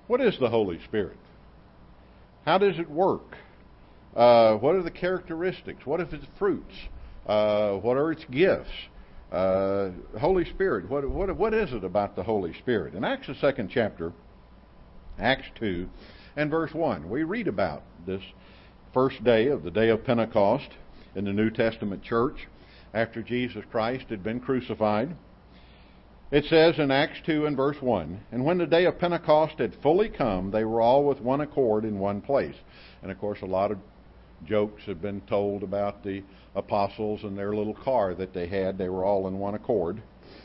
What is the Holy Spirit? How does it work? What are the characteristics? What are its fruits? What are its gifts? Holy Spirit, what is it about the Holy Spirit? In Acts, the second chapter, Acts 2 and verse 1, we read about this first day of the day of Pentecost in the New Testament church after Jesus Christ had been crucified. It says in Acts 2 and verse 1, "And when the day of Pentecost had fully come, they were all with one accord in one place." And of course, a lot of jokes have been told about the apostles and their little car that they had. They were all in one accord.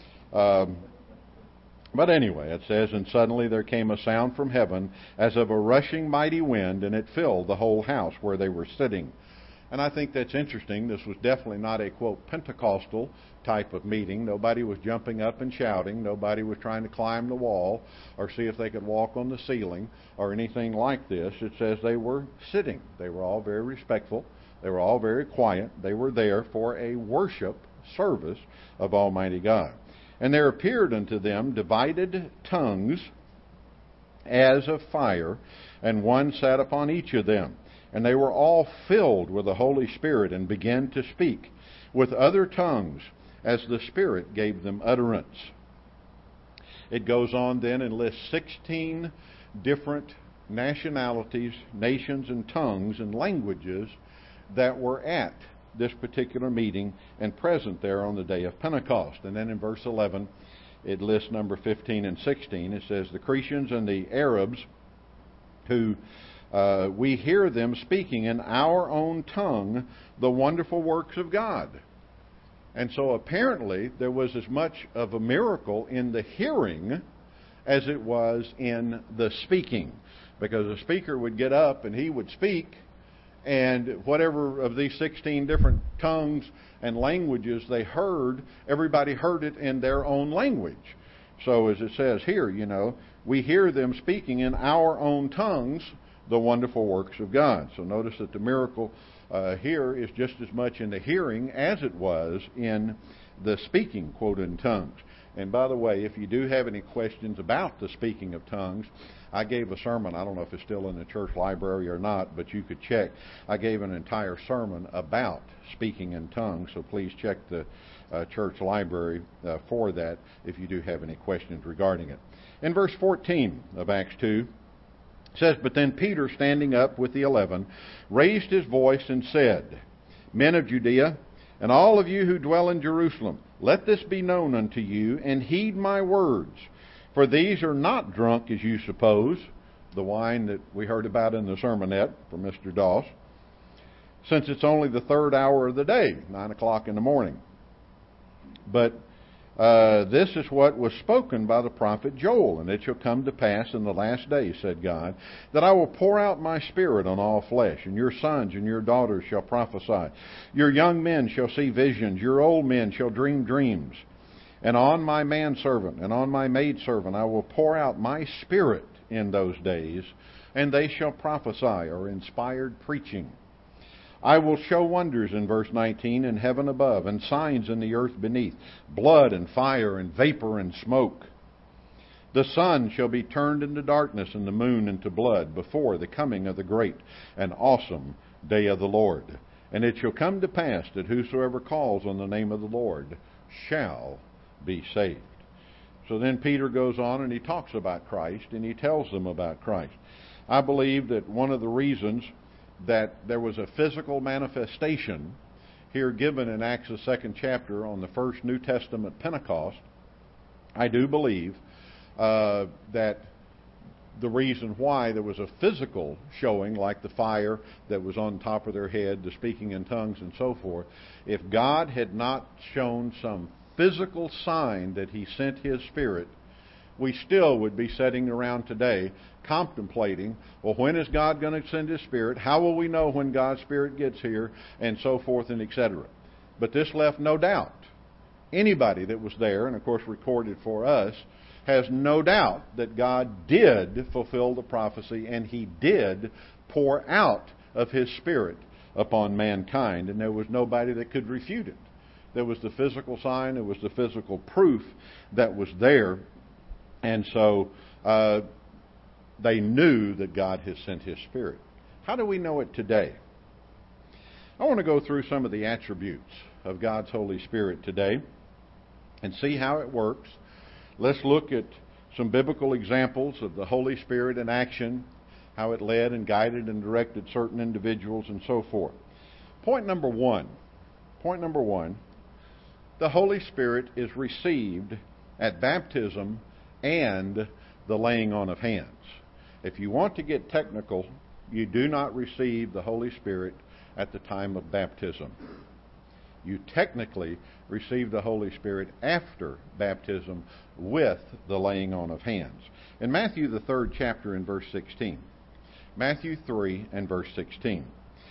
But anyway, it says, "And suddenly there came a sound from heaven as of a rushing mighty wind, and it filled the whole house where they were sitting." And I think that's interesting. This was definitely not a, quote, Pentecostal type of meeting. Nobody was jumping up and shouting. Nobody was trying to climb the wall or see if they could walk on the ceiling or anything like this. It says they were sitting. They were all very respectful. They were all very quiet. They were there for a worship service of Almighty God. "And there appeared unto them divided tongues as of fire, and one sat upon each of them. And they were all filled with the Holy Spirit, and began to speak with other tongues as the Spirit gave them utterance." It goes on then and lists 16 different nationalities, nations, and tongues and languages that were at this particular meeting and present there on the day of Pentecost. And then in verse 11, it lists number 15 and 16. It says, "The Cretians and the Arabs who we hear them speaking in our own tongue the wonderful works of God." And so apparently there was as much of a miracle in the hearing as it was in the speaking. Because the speaker would get up and he would speak, and whatever of these 16 different tongues and languages they heard, everybody heard it in their own language. So as it says here, we hear them speaking in our own tongues the wonderful works of God. So notice that the miracle here is just as much in the hearing as it was in the speaking, quote, in tongues. And by the way, if you do have any questions about the speaking of tongues, I gave a sermon. I don't know if it's still in the church library or not, but you could check. I gave an entire sermon about speaking in tongues, so please check the church library for that if you do have any questions regarding it. In verse 14 of Acts 2, it says, "But then Peter, standing up with the 11, raised his voice and said, 'Men of Judea, and all of you who dwell in Jerusalem, let this be known unto you, and heed my words. For these are not drunk, as you suppose,'" the wine that we heard about in the sermonette from Mr. Doss, "'since it's only the third hour of the day, 9 o'clock in the morning. But this is what was spoken by the prophet Joel. And it shall come to pass in the last days, said God, that I will pour out my Spirit on all flesh, and your sons and your daughters shall prophesy. Your young men shall see visions, your old men shall dream dreams. And on my manservant and on my maidservant I will pour out my Spirit in those days, and they shall prophesy,'" or inspired preaching. "I will show wonders," in verse 19, "in heaven above, and signs in the earth beneath, blood and fire and vapor and smoke. The sun shall be turned into darkness and the moon into blood before the coming of the great and awesome day of the Lord. And it shall come to pass that whosoever calls on the name of the Lord shall be saved." So then Peter goes on and he talks about Christ and he tells them about Christ. I believe that one of the reasons that there was a physical manifestation here given in Acts, the 2nd chapter, on the first New Testament Pentecost, I do believe that the reason why there was a physical showing, like the fire that was on top of their head, the speaking in tongues and so forth, if God had not shown some physical sign that He sent His Spirit, we still would be sitting around today contemplating, well, when is God going to send His Spirit? How will we know when God's Spirit gets here? And so forth and etc. But this left no doubt. Anybody that was there, and of course recorded for us, has no doubt that God did fulfill the prophecy and He did pour out of His Spirit upon mankind. And there was nobody that could refute it. There was the physical sign, there was the physical proof that was there. And so they knew that God has sent His Spirit. How do we know it today? I want to go through some of the attributes of God's Holy Spirit today and see how it works. Let's look at some biblical examples of the Holy Spirit in action, how it led and guided and directed certain individuals and so forth. Point number one, the Holy Spirit is received at baptism and the laying on of hands. If you want to get technical, you do not receive the Holy Spirit at the time of baptism. You technically receive the Holy Spirit after baptism with the laying on of hands. In Matthew, the 3rd chapter, in verse 16. Matthew 3 and verse 16.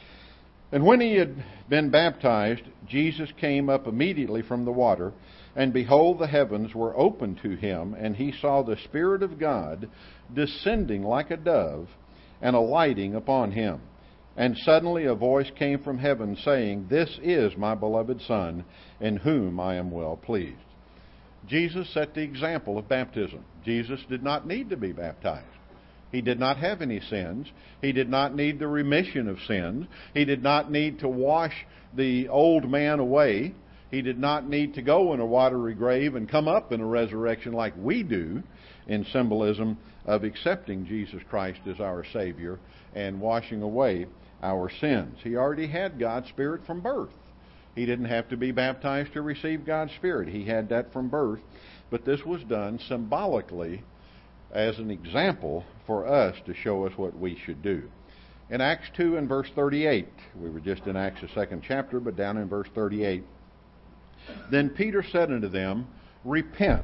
And when he had been baptized, Jesus came up immediately from the water, and behold, the heavens were opened to him, and he saw the Spirit of God descending like a dove and alighting upon him. And suddenly a voice came from heaven, saying, This is my beloved Son, in whom I am well pleased. Jesus set the example of baptism. Jesus did not need to be baptized. He did not have any sins. He did not need the remission of sins. He did not need to wash the old man away. He did not need to go in a watery grave and come up in a resurrection like we do in symbolism of accepting Jesus Christ as our Savior and washing away our sins. He already had God's Spirit from birth. He didn't have to be baptized to receive God's Spirit. He had that from birth. But this was done symbolically as an example for us to show us what we should do. In Acts 2 and verse 38, we were just in Acts the 2nd chapter, but down in verse 38, Then Peter said unto them, Repent,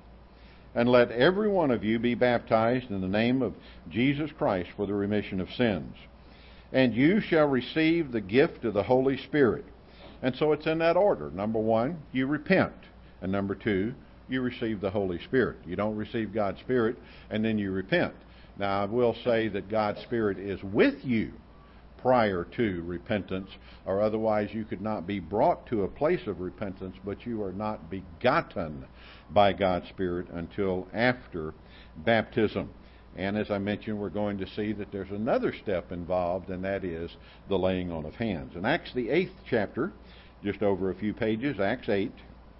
and let every one of you be baptized in the name of Jesus Christ for the remission of sins. And you shall receive the gift of the Holy Spirit. And so it's in that order. Number one, you repent. And number two, you receive the Holy Spirit. You don't receive God's Spirit and then you repent. Now, I will say that God's Spirit is with you prior to repentance, or otherwise you could not be brought to a place of repentance, but you are not begotten by God's Spirit until after baptism. And as I mentioned, we're going to see that there's another step involved, and that is the laying on of hands. In Acts the 8th chapter, just over a few pages, Acts 8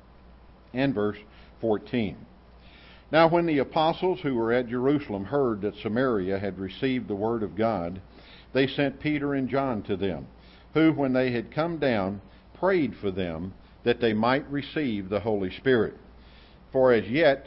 and verse 14. Now when the apostles who were at Jerusalem heard that Samaria had received the word of God, they sent Peter and John to them, who, when they had come down, prayed for them that they might receive the Holy Spirit. For as yet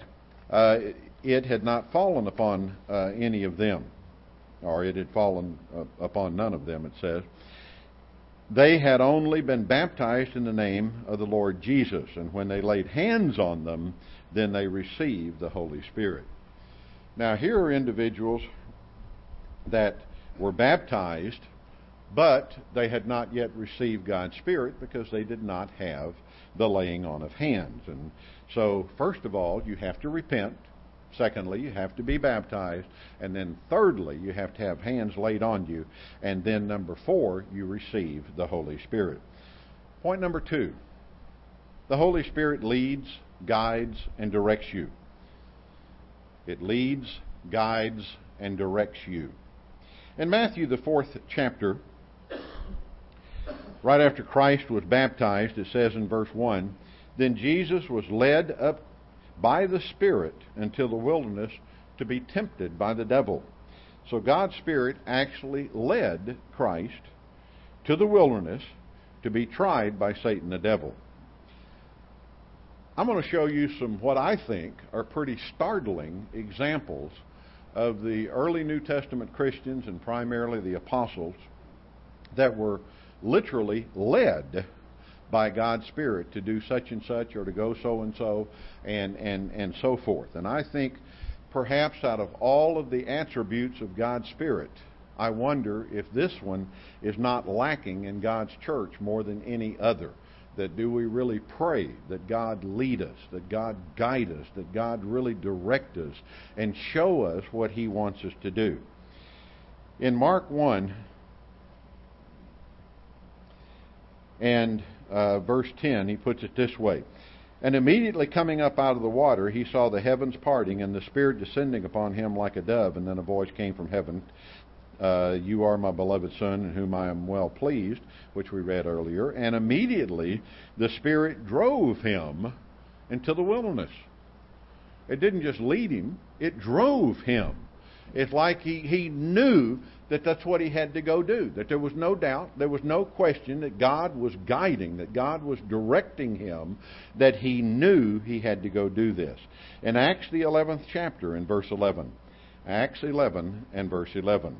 it had not fallen upon any of them, or it had fallen upon none of them, it says. They had only been baptized in the name of the Lord Jesus, and when they laid hands on them, then they received the Holy Spirit. Now here are individuals that were baptized, but they had not yet received God's Spirit because they did not have the laying on of hands. And so, first of all, you have to repent. Secondly, you have to be baptized. And then thirdly, you have to have hands laid on you. And then number 4, you receive the Holy Spirit. Point number 2. The Holy Spirit leads, guides, and directs you. It leads, guides, and directs you. In Matthew, the 4th chapter, right after Christ was baptized, it says in verse 1, Then Jesus was led up by the Spirit into the wilderness to be tempted by the devil. So God's Spirit actually led Christ to the wilderness to be tried by Satan the devil. I'm going to show you some what I think are pretty startling examples of the early New Testament Christians, and primarily the apostles, that were literally led by God's Spirit to do such and such, or to go so and so, and so forth. And I think perhaps out of all of the attributes of God's Spirit, I wonder if this one is not lacking in God's church more than any other. That do we really pray that God lead us, that God guide us, that God really direct us and show us what He wants us to do. In Mark 1 and verse 10, he puts it this way. And immediately coming up out of the water, he saw the heavens parting and the Spirit descending upon him like a dove. And then a voice came from heaven, you are my beloved Son, in whom I am well pleased, which we read earlier. And immediately the Spirit drove him into the wilderness. It didn't just lead him, it drove him. It's like he knew that that's what he had to go do, that there was no doubt, there was no question that God was guiding, that God was directing him, that he knew he had to go do this. In Acts the 11th chapter, in verse 11, Acts 11 and verse 11.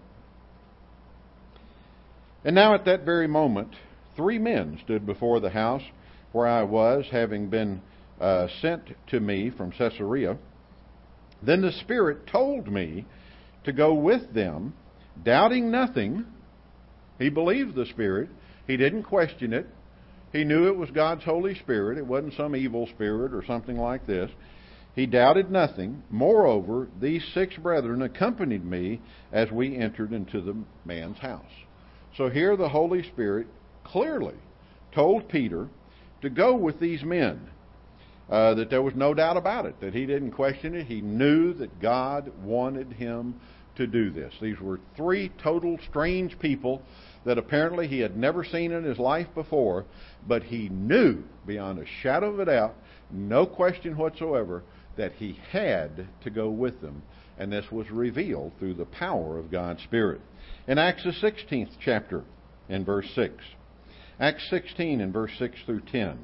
And now at that very moment, 3 men stood before the house where I was, having been sent to me from Caesarea. Then the Spirit told me to go with them, doubting nothing. He believed the Spirit. He didn't question it. He knew it was God's Holy Spirit. It wasn't some evil spirit or something like this. He doubted nothing. Moreover, these 6 brethren accompanied me as we entered into the man's house. So here the Holy Spirit clearly told Peter to go with these men. That there was no doubt about it, that he didn't question it. He knew that God wanted him to do this. These were 3 total strange people that apparently he had never seen in his life before, but he knew beyond a shadow of a doubt, no question whatsoever, that he had to go with them. And this was revealed through the power of God's Spirit. In Acts the 16th chapter, in verse 6. Acts 16 in verse 6 through 10.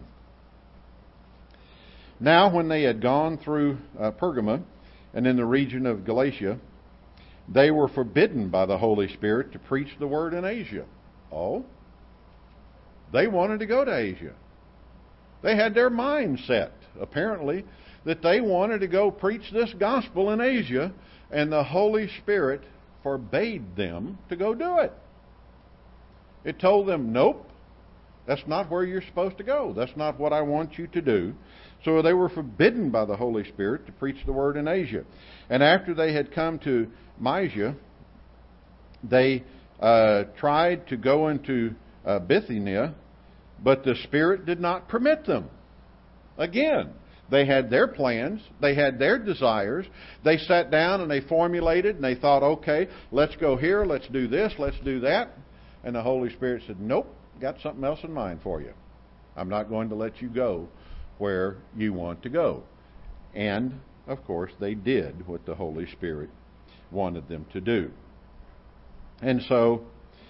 Now when they had gone through Pergama and in the region of Galatia, they were forbidden by the Holy Spirit to preach the word in Asia. Oh? They wanted to go to Asia. They had their mind set, apparently, that they wanted to go preach this gospel in Asia, and the Holy Spirit forbade them to go do it. It told them, nope, that's not where you're supposed to go. That's not what I want you to do. So they were forbidden by the Holy Spirit to preach the word in Asia. And after they had come to Mysia, they tried to go into Bithynia, but the Spirit did not permit them. Again, they had their plans, they had their desires, they sat down and they formulated and they thought, okay, let's go here, let's do this, let's do that. And the Holy Spirit said, nope, got something else in mind for you. I'm not going to let you go where you want to go. And, of course, they did what the Holy Spirit wanted them to do. And so,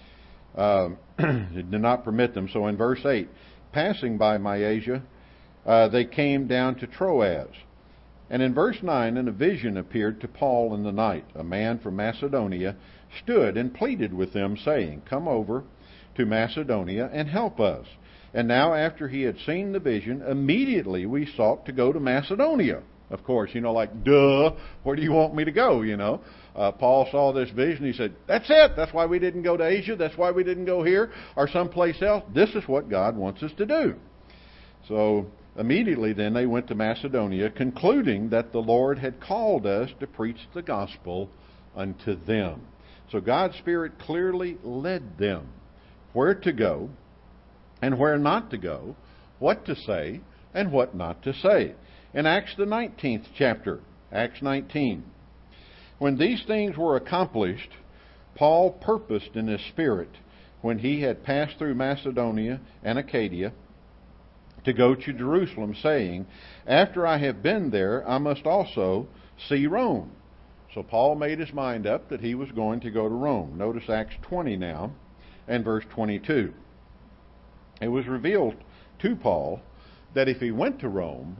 it did not permit them. So in verse 8, passing by Mysia, they came down to Troas. And in verse 9, and a vision appeared to Paul in the night. A man from Macedonia stood and pleaded with them, saying, come over to Macedonia and help us. And now after he had seen the vision, immediately we sought to go to Macedonia. Of course, like, duh, where do you want me to go, Paul saw this vision. He said, that's it. That's why we didn't go to Asia. That's why we didn't go here or someplace else. This is what God wants us to do. So immediately then they went to Macedonia, concluding that the Lord had called us to preach the gospel unto them. So God's Spirit clearly led them where to go and where not to go, what to say and what not to say. In Acts the 19th chapter, Acts 19, when these things were accomplished, Paul purposed in his spirit, when he had passed through Macedonia and Achaia, to go to Jerusalem, saying, after I have been there, I must also see Rome. So Paul made his mind up that he was going to go to Rome. Notice Acts 20 now, and verse 22. It was revealed to Paul that if he went to Rome,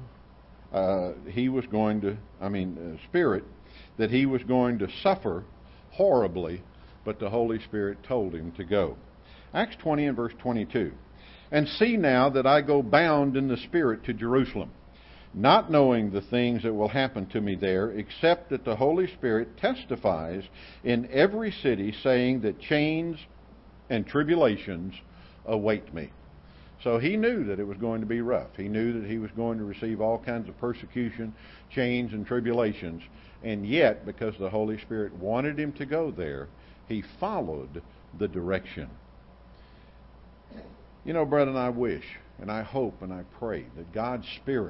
he was going to, Spirit, that he was going to suffer horribly, but the Holy Spirit told him to go. Acts 20 and verse 22. And see now that I go bound in the Spirit to Jerusalem, not knowing the things that will happen to me there, except that the Holy Spirit testifies in every city, saying that chains and tribulations await me. So he knew that it was going to be rough. He knew that he was going to receive all kinds of persecution, chains, and tribulations. And yet, because the Holy Spirit wanted him to go there, he followed the direction. Brethren, I wish, and I hope, and I pray that God's Spirit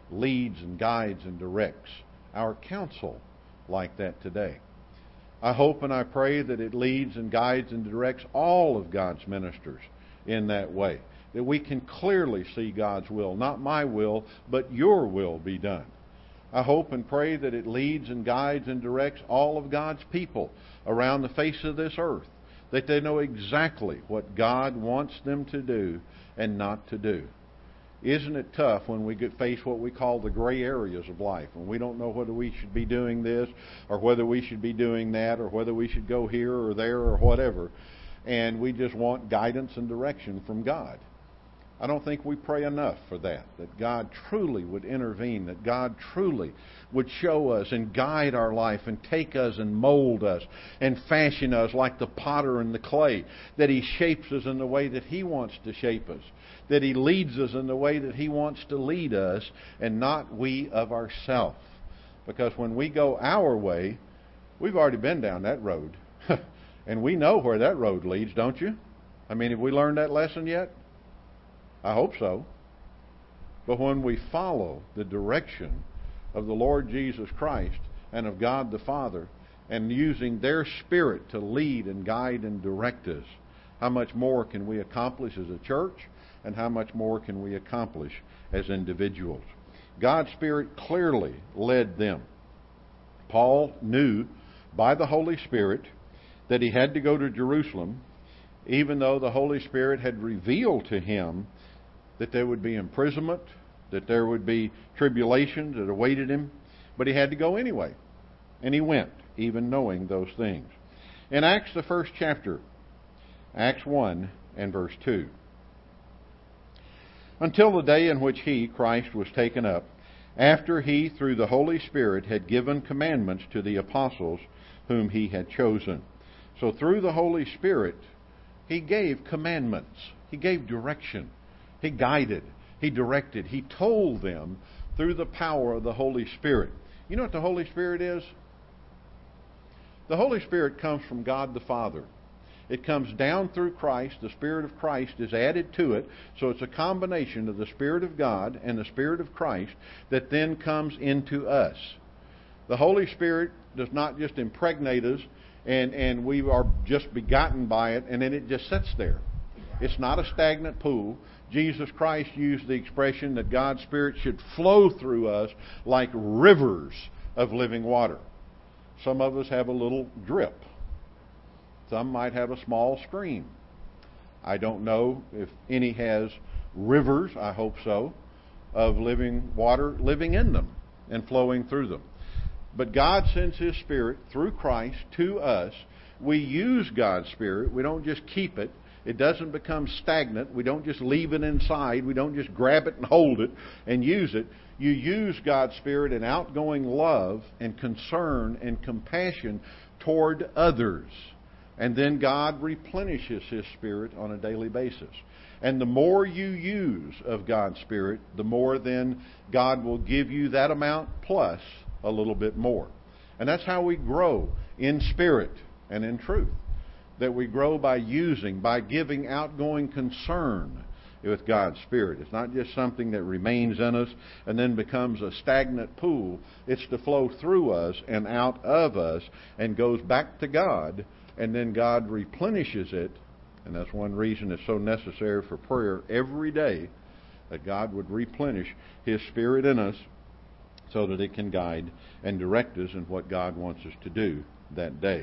leads and guides and directs our counsel like that today. I hope and I pray that it leads and guides and directs all of God's ministers in that way, that we can clearly see God's will, not my will, but your will be done. I hope and pray that it leads and guides and directs all of God's people around the face of this earth, that they know exactly what God wants them to do and not to do. Isn't it tough when we face what we call the gray areas of life, when we don't know whether we should be doing this or whether we should be doing that or whether we should go here or there or whatever, and we just want guidance and direction from God? I don't think we pray enough for that God truly would intervene, that God truly would show us and guide our life and take us and mold us and fashion us like the potter and the clay, that He shapes us in the way that He wants to shape us, that He leads us in the way that He wants to lead us, and not we of ourselves. Because when we go our way, we've already been down that road. And we know where that road leads, don't you? I mean, have we learned that lesson yet? I hope so. But when we follow the direction of the Lord Jesus Christ and of God the Father, and using their Spirit to lead and guide and direct us, how much more can we accomplish as a church, and how much more can we accomplish as individuals? God's Spirit clearly led them. Paul knew by the Holy Spirit that he had to go to Jerusalem, even though the Holy Spirit had revealed to him that there would be imprisonment, that there would be tribulations that awaited him. But he had to go anyway. And he went, even knowing those things. In Acts, the first chapter, Acts 1 and verse 2. Until the day in which he, Christ, was taken up, after he, through the Holy Spirit, had given commandments to the apostles whom he had chosen. So through the Holy Spirit, he gave commandments. He gave direction. He guided. He directed. He told them through the power of the Holy Spirit. You know what the Holy Spirit is? The Holy Spirit comes from God the Father. It comes down through Christ. The Spirit of Christ is added to it. So it's a combination of the Spirit of God and the Spirit of Christ that then comes into us. The Holy Spirit does not just impregnate us and we are just begotten by it and then it just sits there. It's not a stagnant pool. Jesus Christ used the expression that God's Spirit should flow through us like rivers of living water. Some of us have a little drip. Some might have a small stream. I don't know if any has rivers, I hope so, of living water living in them and flowing through them. But God sends His Spirit through Christ to us. We use God's Spirit. We don't just keep it. It doesn't become stagnant. We don't just leave it inside. We don't just grab it and hold it and use it. You use God's Spirit in outgoing love and concern and compassion toward others. And then God replenishes His Spirit on a daily basis. And the more you use of God's Spirit, the more then God will give you that amount plus a little bit more. And that's how we grow in spirit and in truth. That we grow by using, by giving outgoing concern with God's Spirit. It's not just something that remains in us and then becomes a stagnant pool. It's to flow through us and out of us and goes back to God, and then God replenishes it. And that's one reason it's so necessary for prayer every day, that God would replenish His Spirit in us so that it can guide and direct us in what God wants us to do that day.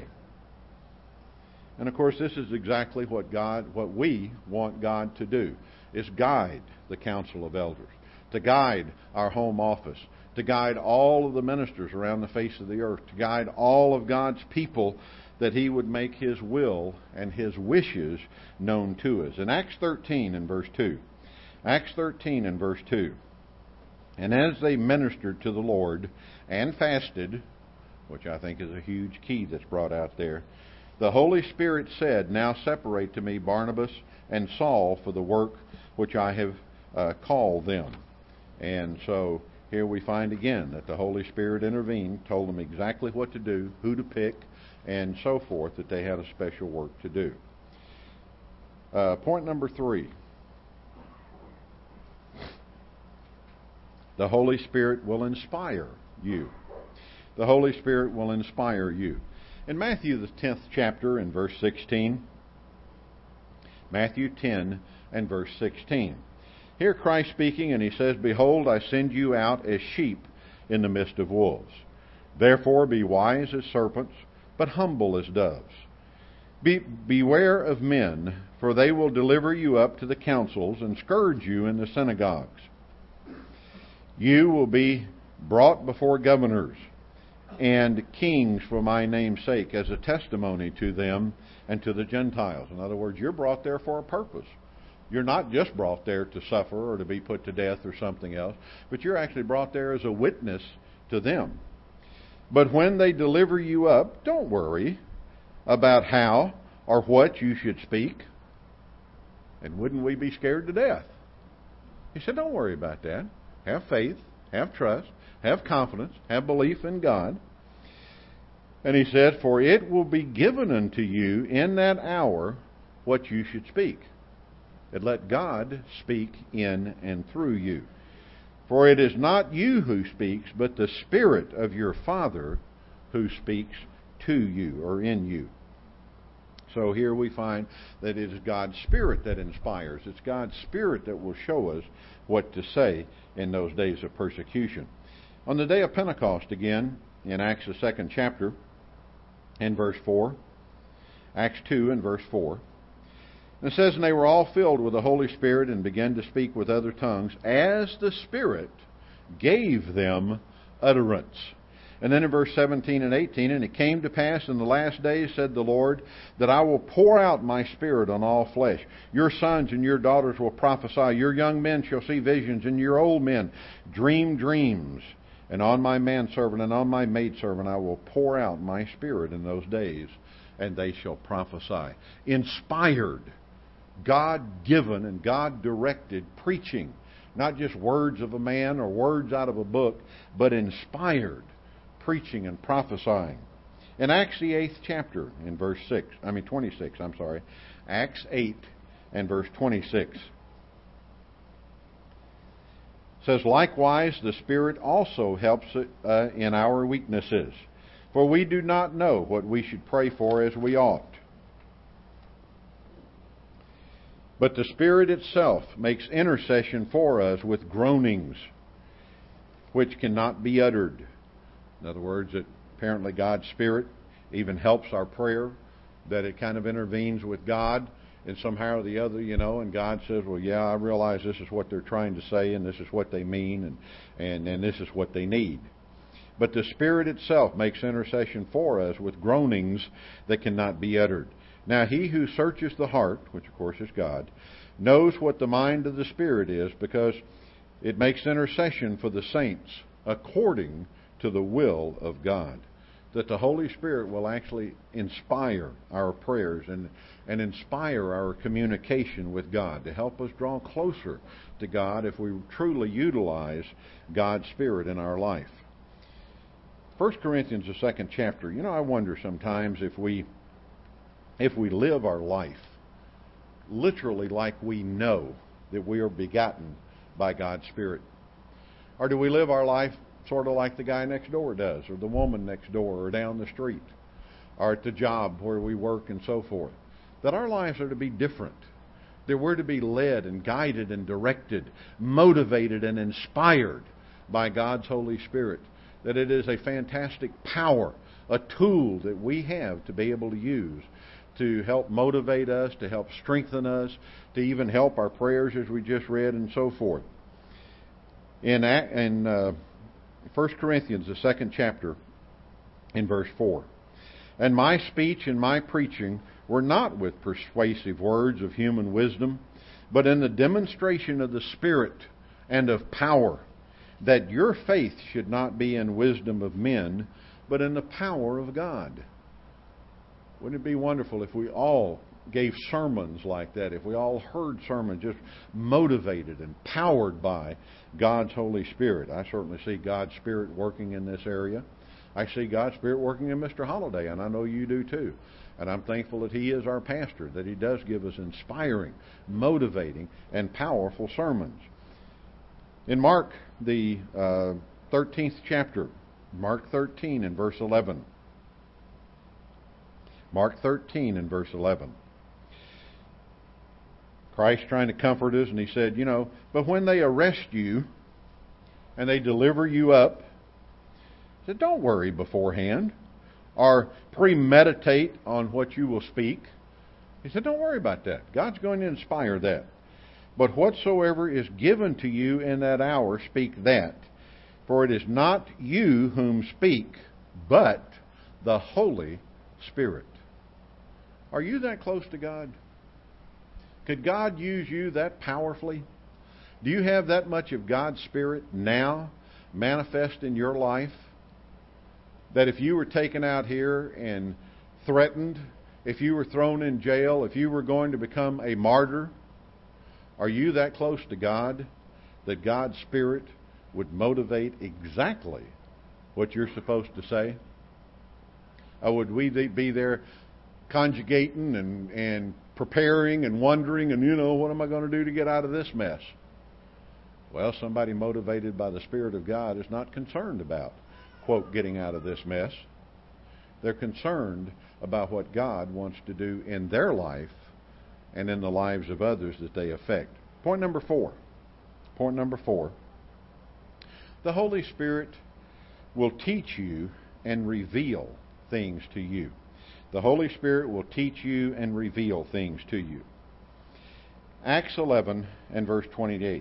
And of course, this is exactly what we want God to do, is guide the council of elders, to guide our home office, to guide all of the ministers around the face of the earth, to guide all of God's people, that He would make His will and His wishes known to us. In Acts 13 and verse 2, Acts 13 and verse 2, and as they ministered to the Lord and fasted, which I think is a huge key that's brought out there, the Holy Spirit said, now separate to me Barnabas and Saul for the work which I have called them. And so here we find again that the Holy Spirit intervened, told them exactly what to do, who to pick, and so forth, that they had a special work to do. Point number 3. The Holy Spirit will inspire you. The Holy Spirit will inspire you. In Matthew, the 10th chapter, in verse 16, Matthew 10 and verse 16. Here Christ speaking, and he says, "Behold, I send you out as sheep in the midst of wolves. Therefore be wise as serpents, but humble as doves. Beware of men, for they will deliver you up to the councils and scourge you in the synagogues. You will be brought before governors and kings for my name's sake, as a testimony to them and to the Gentiles." In other words, you're brought there for a purpose. You're not just brought there to suffer or to be put to death or something else, but you're actually brought there as a witness to them. "But when they deliver you up, don't worry about how or what you should speak." And wouldn't we be scared to death? He said, don't worry about that. Have faith, have trust, have confidence, have belief in God. And he said, "For it will be given unto you in that hour what you should speak." And let God speak in and through you. "For it is not you who speaks, but the Spirit of your Father who speaks to you," or in you. So here we find that it is God's Spirit that inspires. It's God's Spirit that will show us what to say in those days of persecution. On the day of Pentecost, again, in Acts the 2nd chapter, in verse 4, Acts 2 and verse 4, it says, "And they were all filled with the Holy Spirit and began to speak with other tongues, as the Spirit gave them utterance." And then in verse 17 and 18, "And it came to pass in the last days, said the Lord, that I will pour out my Spirit on all flesh. Your sons and your daughters will prophesy. Your young men shall see visions, and your old men dream dreams. And on my manservant and on my maidservant I will pour out my Spirit in those days, and they shall prophesy." Inspired, God-given and God-directed preaching. Not just words of a man or words out of a book, but inspired preaching and prophesying. In Acts the 8th chapter, in verse 26, Acts 8 and verse 26. Says, "Likewise the Spirit also helps in our weaknesses, for we do not know what we should pray for as we ought. But the Spirit itself makes intercession for us with groanings which cannot be uttered." In other words, that apparently God's Spirit even helps our prayer, that it kind of intervenes with God in somehow or the other, and God says, "Well, yeah, I realize this is what they're trying to say, and this is what they mean, and this is what they need." But the Spirit itself makes intercession for us with groanings that cannot be uttered. "Now he who searches the heart," which of course is God, "knows what the mind of the Spirit is, because it makes intercession for the saints according to the will of God." That the Holy Spirit will actually inspire our prayers and inspire our communication with God, to help us draw closer to God if we truly utilize God's Spirit in our life. 1 Corinthians, the 2nd chapter, I wonder sometimes if we live our life literally like we know that we are begotten by God's Spirit. Or do we live our life sort of like the guy next door does, or the woman next door, or down the street, or at the job where we work and so forth? That our lives are to be different. That we're to be led and guided and directed, motivated and inspired by God's Holy Spirit. That it is a fantastic power, a tool that we have to be able to use to help motivate us, to help strengthen us, to even help our prayers as we just read and so forth. In 1 Corinthians, the 2nd chapter, in verse 4. "And my speech and my preaching were not with persuasive words of human wisdom, but in the demonstration of the Spirit and of power, that your faith should not be in wisdom of men, but in the power of God." Wouldn't it be wonderful if we all gave sermons like that, if we all heard sermons just motivated and powered by God's Holy Spirit? I certainly see God's Spirit working in this area. I see God's Spirit working in Mr. Holliday, and I know you do too. And I'm thankful that he is our pastor, that he does give us inspiring, motivating, and powerful sermons. In Mark, the 13th chapter, Mark 13 and verse 11. Mark 13 and verse 11. Christ trying to comfort us, and he said, but when they arrest you and they deliver you up, he said, don't worry beforehand or premeditate on what you will speak. He said, don't worry about that. God's going to inspire that. But whatsoever is given to you in that hour, speak that. For it is not you whom speak, but the Holy Spirit. Are you that close to God? Could God use you that powerfully? Do you have that much of God's Spirit now manifest in your life? That if you were taken out here and threatened, if you were thrown in jail, if you were going to become a martyr, are you that close to God that God's Spirit would motivate exactly what you're supposed to say? Or would we be there conjugating and preparing and wondering and, what am I going to do to get out of this mess? Well, somebody motivated by the Spirit of God is not concerned about, quote, getting out of this mess. They're concerned about what God wants to do in their life and in the lives of others that they affect. Point number 4. Point number 4. The Holy Spirit will teach you and reveal things to you. The Holy Spirit will teach you and reveal things to you. Acts 11 and verse 28.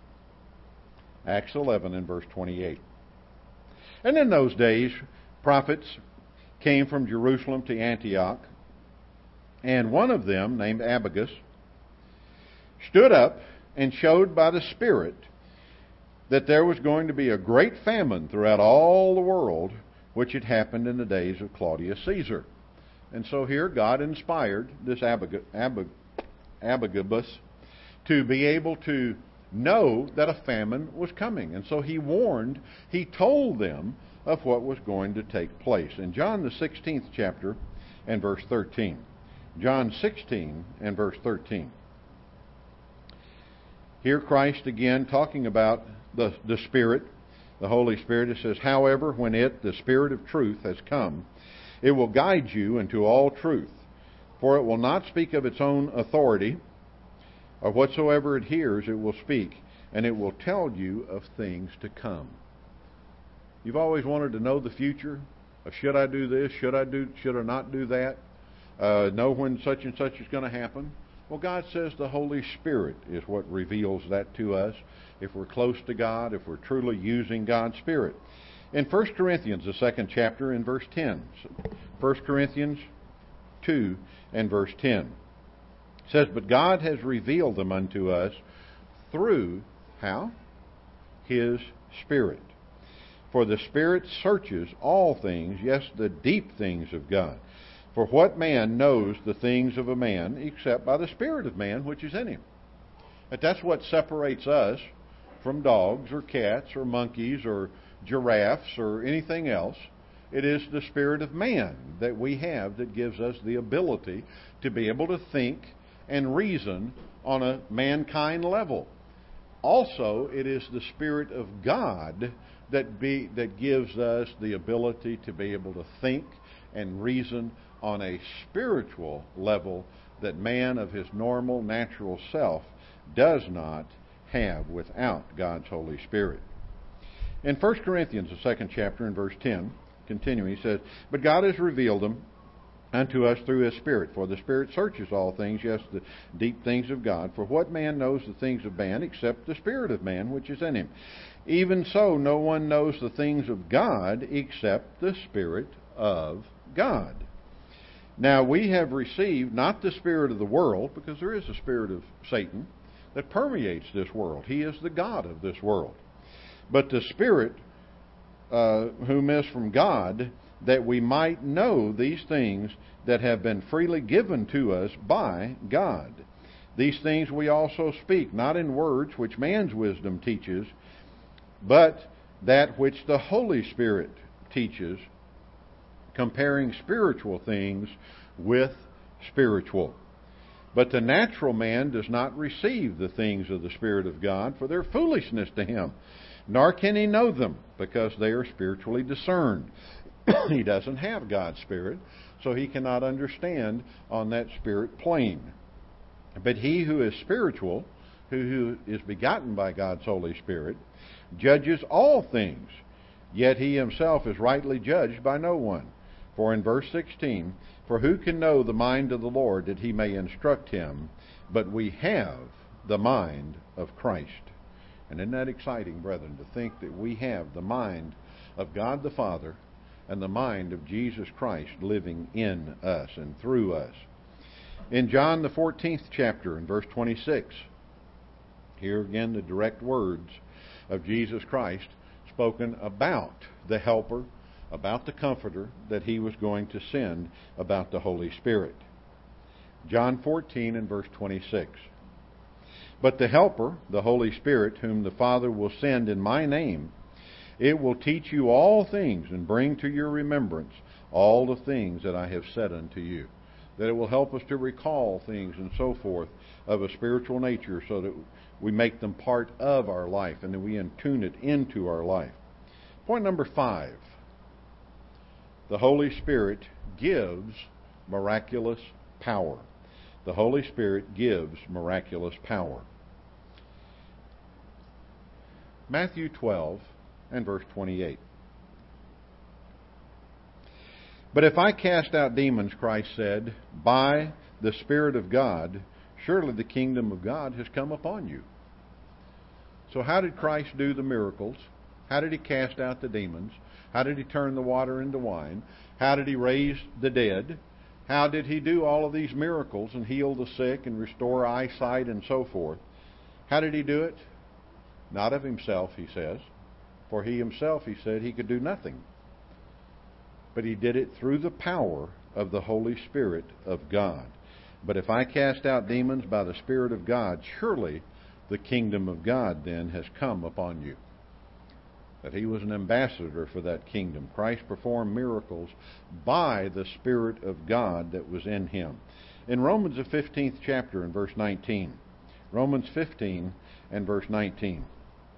Acts 11 and verse 28. And in those days, prophets came from Jerusalem to Antioch, and one of them, named Abagus, stood up and showed by the Spirit that there was going to be a great famine throughout all the world, which had happened in the days of Claudius Caesar. And so here God inspired this Abagabus to be able to know that a famine was coming. And so he told them of what was going to take place. In John the 16th chapter and verse 13. John 16 and verse 13. Here Christ again talking about the Spirit, the Holy Spirit. It says, however, when the Spirit of truth has come, it will guide you into all truth. For it will not speak of its own authority, or whatsoever it hears it will speak, and it will tell you of things to come. You've always wanted to know the future. Should I do this? Should I not do that? Know when such and such is going to happen? Well, God says the Holy Spirit is what reveals that to us if we're close to God, if we're truly using God's Spirit. In 1 Corinthians, the 2nd chapter, in verse 10. 1 Corinthians 2 and verse 10. It says, but God has revealed them unto us through, how? His Spirit. For the Spirit searches all things, yes, the deep things of God. For what man knows the things of a man except by the Spirit of man which is in him? But that's what separates us from dogs or cats or monkeys or giraffes or anything else. It is the Spirit of man that we have that gives us the ability to be able to think and reason on a mankind level. Also, it is the Spirit of God that gives us the ability to be able to think and reason on a spiritual level that man of his normal, natural self does not have without God's Holy Spirit. In 1 Corinthians, the 2nd chapter, in verse 10, continuing, he says, but God has revealed them unto us through His Spirit. For the Spirit searches all things, yes, the deep things of God. For what man knows the things of man except the Spirit of man which is in him? Even so, no one knows the things of God except the Spirit of God. Now we have received not the spirit of the world, because there is a spirit of Satan that permeates this world. He is the god of this world. But the Spirit whom is from God, that we might know these things that have been freely given to us by God. These things we also speak, not in words which man's wisdom teaches, but that which the Holy Spirit teaches, comparing spiritual things with spiritual. But the natural man does not receive the things of the Spirit of God, for they're foolishness to him. Nor can he know them, because they are spiritually discerned. He doesn't have God's Spirit, so he cannot understand on that spirit plane. But he who is spiritual, who is begotten by God's Holy Spirit, judges all things, yet he himself is rightly judged by no one. For in verse 16, for who can know the mind of the Lord that he may instruct him? But we have the mind of Christ. And isn't that exciting, brethren, to think that we have the mind of God the Father and the mind of Jesus Christ living in us and through us. In John the 14th chapter, in verse 26, here again the direct words of Jesus Christ spoken about the Helper, about the Comforter that he was going to send, about the Holy Spirit. John 14 and verse 26. But the Helper, the Holy Spirit, whom the Father will send in my name, it will teach you all things and bring to your remembrance all the things that I have said unto you. That it will help us to recall things and so forth of a spiritual nature so that we make them part of our life and that we tune it into our life. Point number 5. The Holy Spirit gives miraculous power. The Holy Spirit gives miraculous power. Matthew 12 and verse 28. But if I cast out demons, Christ said, by the Spirit of God, surely the kingdom of God has come upon you. So how did Christ do the miracles? How did he cast out the demons? How did he turn the water into wine? How did he raise the dead? How did he do all of these miracles and heal the sick and restore eyesight and so forth? How did he do it? Not of himself, he says. For he himself, he said, he could do nothing. But he did it through the power of the Holy Spirit of God. But if I cast out demons by the Spirit of God, surely the kingdom of God then has come upon you. That he was an ambassador for that kingdom. Christ performed miracles by the Spirit of God that was in him. In Romans the 15th chapter and verse 19. Romans 15 and verse 19.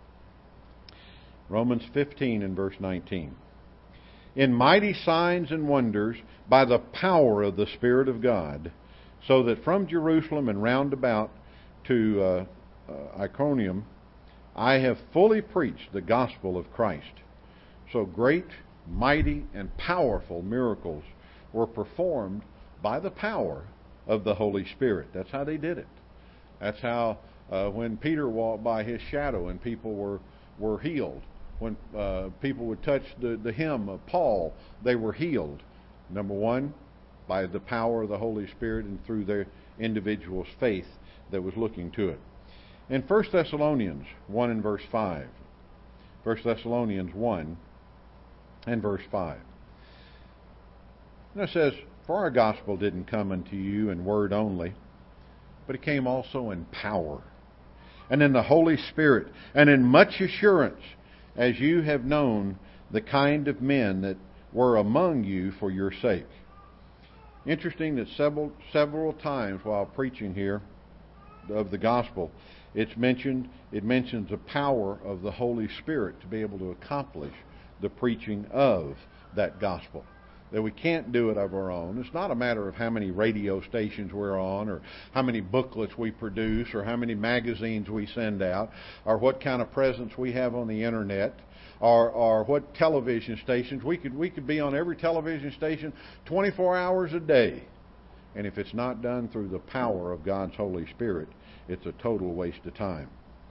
Romans 15 and verse 19. In mighty signs and wonders by the power of the Spirit of God, so that from Jerusalem and round about to Iconium, I have fully preached the gospel of Christ. So great, mighty, and powerful miracles were performed by the power of the Holy Spirit. That's how they did it. That's how when Peter walked by his shadow and people were healed. When people would touch the hem of Paul, they were healed. Number one, by the power of the Holy Spirit and through their individual's faith that was looking to it. In 1 Thessalonians 1 and verse 5. 1 Thessalonians 1 and verse 5. And it says, for our gospel didn't come unto you in word only, but it came also in power, and in the Holy Spirit, and in much assurance, as you have known the kind of men that were among you for your sake. Interesting that several times while preaching here of the gospel, it mentions the power of the Holy Spirit to be able to accomplish the preaching of that gospel. That we can't do it of our own. It's not a matter of how many radio stations we're on, or how many booklets we produce, or how many magazines we send out, or what kind of presence we have on the internet, or what television stations. We could be on every television station 24 hours a day. And if it's not done through the power of God's Holy Spirit, it's a total waste of time.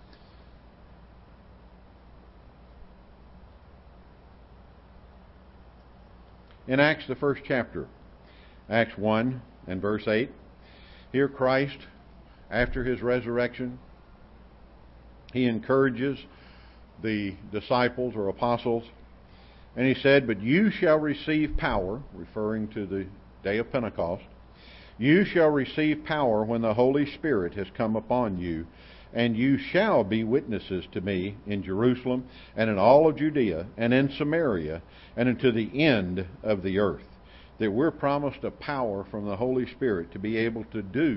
In Acts, the first chapter, Acts 1 and verse 8, here Christ, after his resurrection, he encourages the disciples or apostles, and he said, but you shall receive power, referring to the day of Pentecost, you shall receive power when the Holy Spirit has come upon you, and you shall be witnesses to me in Jerusalem and in all of Judea and in Samaria and unto the end of the earth. That we're promised a power from the Holy Spirit to be able to do